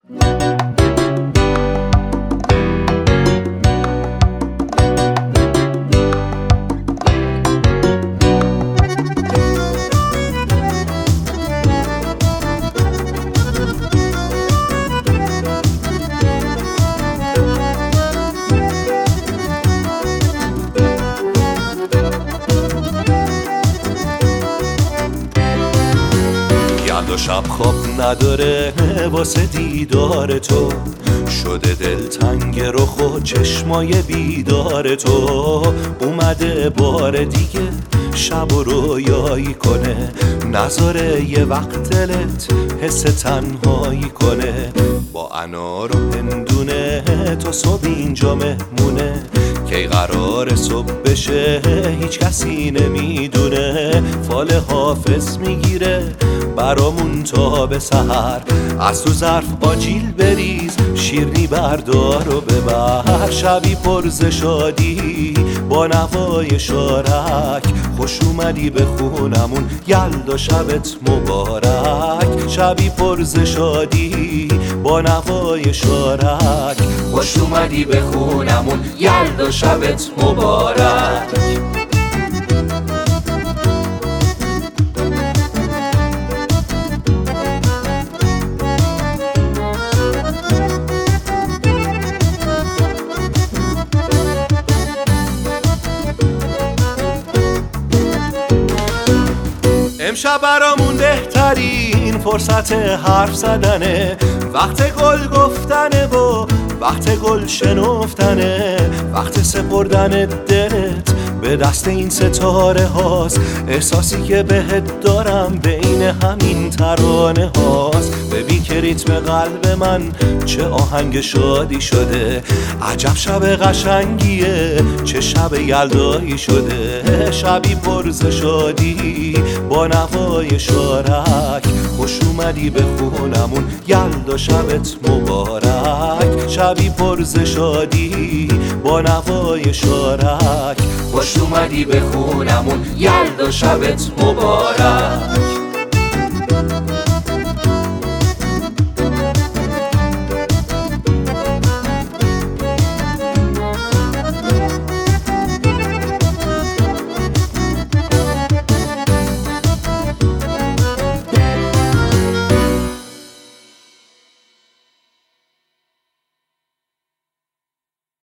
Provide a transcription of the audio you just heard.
و شب خواب نداره واسه دیدار تو، شده دلتنگ رخ و چشمای بیدار تو. اومده بار دیگه شب و رویایی کنه، نذاره یه وقت دلت حس تنهایی کنه. با انار و هندونه تو صبح اینجا مهمونه، کی قرار صبح بشه هیچ کسی نمیدونه. فال حافظ میگیره برامون تا به سحر، از تو ظرف آجیل بریز شیرنی بردار و ببر. شبی پر ز شادی با نوای شارک، خوش اومدی به خونمون یلدا شبت مبارک. شبی پر ز شادی با نوای شارک، خوش اومدی به خونمون یلدا شبت مبارک. امشب برامون بهترین فرصت حرف زدنه، وقت گل گفتنه و وقت گل شنفتنه، وقت سپردن دلت به دست این ستاره هاست. احساسی که بهت دارم بین همین ترانه هاست. ببین که ریتم قلب من چه آهنگ شادی شده، عجب شب قشنگیه چه شب یلدایی شده. شبی پر ز شادی با نوای شارک، خوش اومدی به خونمون یلدا شبت مبارک. شبی پر ز شادی با نوای شارک، خوش اومدی به خونمون یلدا شبت مبارک.